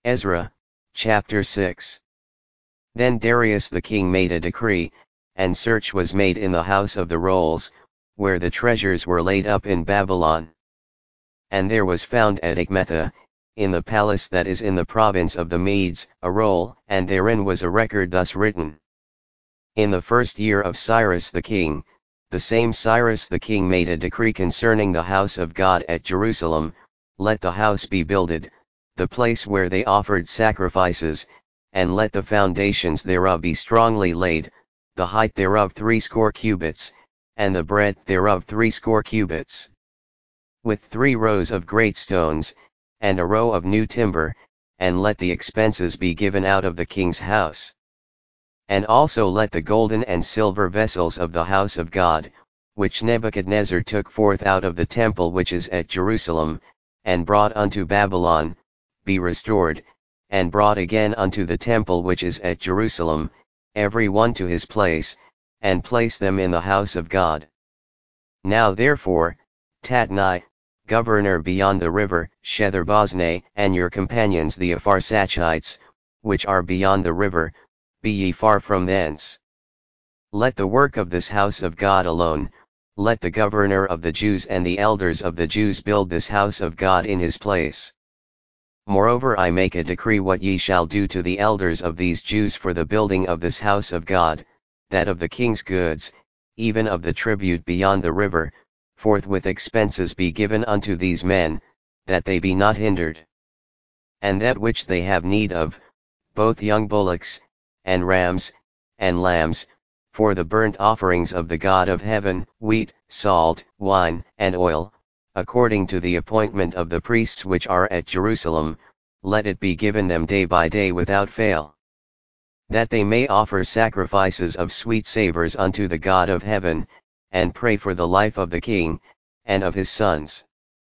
Ezra, chapter 6. Then Darius the king made a decree, and search was made in the house of the rolls, where the treasures were laid up in Babylon. And there was found at Ecmetha, in the palace that is in the province of the Medes, a roll, and therein was a record thus written. In the first year of Cyrus the king, the same Cyrus the king made a decree concerning the house of God at Jerusalem, let the house be builded, the place where they offered sacrifices, and let the foundations thereof be strongly laid, the height thereof 60 cubits, and the breadth thereof 60 cubits. With 3 rows of great stones, and a row of new timber, and let the expenses be given out of the king's house. And also let the golden and silver vessels of the house of God, which Nebuchadnezzar took forth out of the temple which is at Jerusalem, and brought unto Babylon, be restored, and brought again unto the temple which is at Jerusalem, every one to his place, and place them in the house of God. Now therefore, Tatnai, governor beyond the river, Shethar-boznai, and your companions the Apharsachites, which are beyond the river, be ye far from thence. Let the work of this house of God alone, let the governor of the Jews and the elders of the Jews build this house of God in his place. Moreover I make a decree what ye shall do to the elders of these Jews for the building of this house of God, that of the king's goods, even of the tribute beyond the river, forthwith expenses be given unto these men, that they be not hindered. And that which they have need of, both young bullocks, and rams, and lambs, for the burnt offerings of the God of heaven, wheat, salt, wine, and oil, according to the appointment of the priests which are at Jerusalem, let it be given them day by day without fail. That they may offer sacrifices of sweet savors unto the God of heaven, and pray for the life of the king, and of his sons.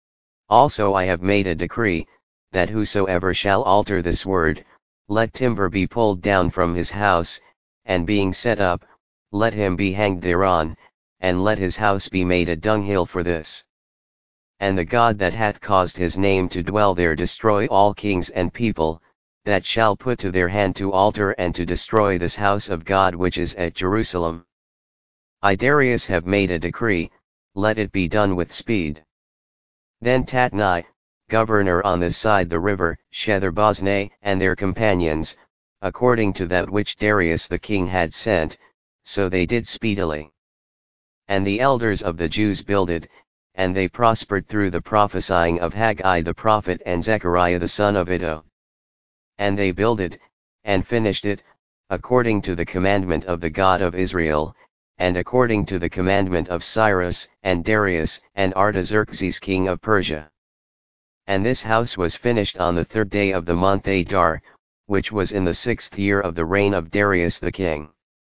Also I have made a decree, that whosoever shall alter this word, let timber be pulled down from his house, and being set up, let him be hanged thereon, and let his house be made a dunghill for this. And the God that hath caused his name to dwell there destroy all kings and people, that shall put to their hand to alter and to destroy this house of God which is at Jerusalem. I Darius have made a decree, let it be done with speed. Then Tatnai, governor on this side the river, Shethar-boznai, and their companions, according to that which Darius the king had sent, so they did speedily. And the elders of the Jews builded, and they prospered through the prophesying of Haggai the prophet and Zechariah the son of Iddo. And they builded, and finished it, according to the commandment of the God of Israel, and according to the commandment of Cyrus, and Darius, and Artaxerxes king of Persia. And this house was finished on the 3rd day of the month Adar, which was in the 6th year of the reign of Darius the king.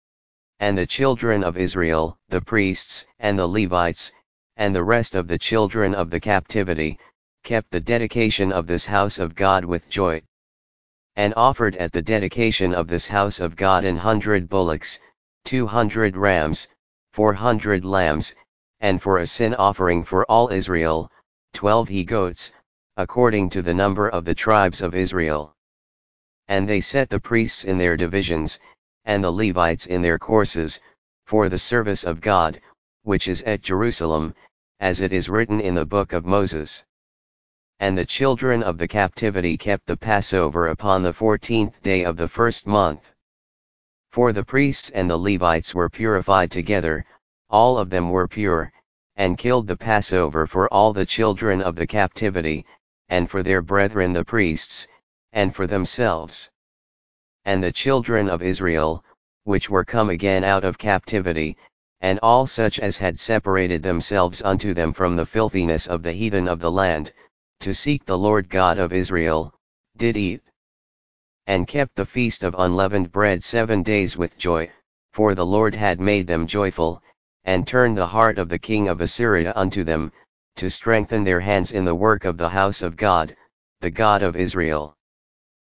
And the children of Israel, the priests, and the Levites, and the rest of the children of the captivity, kept the dedication of this house of God with joy. And offered at the dedication of this house of God 100 bullocks, 200 rams, 400 lambs, and for a sin offering for all Israel, 12 he-goats, according to the number of the tribes of Israel. And they set the priests in their divisions, and the Levites in their courses, for the service of God, which is at Jerusalem, as it is written in the book of Moses. And the children of the captivity kept the Passover upon the 14th day of the 1st month. For the priests and the Levites were purified together, all of them were pure, and killed the Passover for all the children of the captivity, and for their brethren the priests, and for themselves. And the children of Israel, which were come again out of captivity, and all such as had separated themselves unto them from the filthiness of the heathen of the land, to seek the Lord God of Israel, did eat. And kept the feast of unleavened bread 7 days with joy, for the Lord had made them joyful, and turned the heart of the king of Assyria unto them, to strengthen their hands in the work of the house of God, the God of Israel.